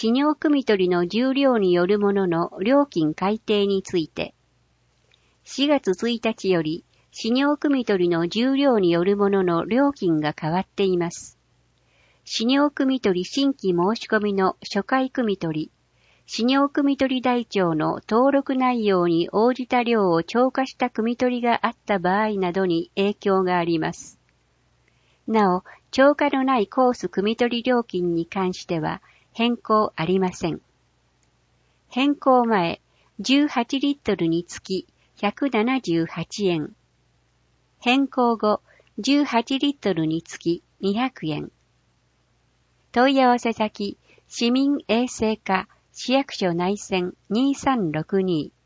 飼料汲取の重量によるものの料金改定について、4月1日より飼料汲取の重量によるものの料金が変わっています。飼料汲取新規申し込みの初回汲取、飼料汲取台帳の登録内容に応じた量を超過した汲取があった場合などに影響があります。なお、超過のないコース汲取料金に関しては変更ありません。変更前、18リットルにつき178円。変更後、18リットルにつき200円。問い合わせ先、市民衛生課市役所内線2362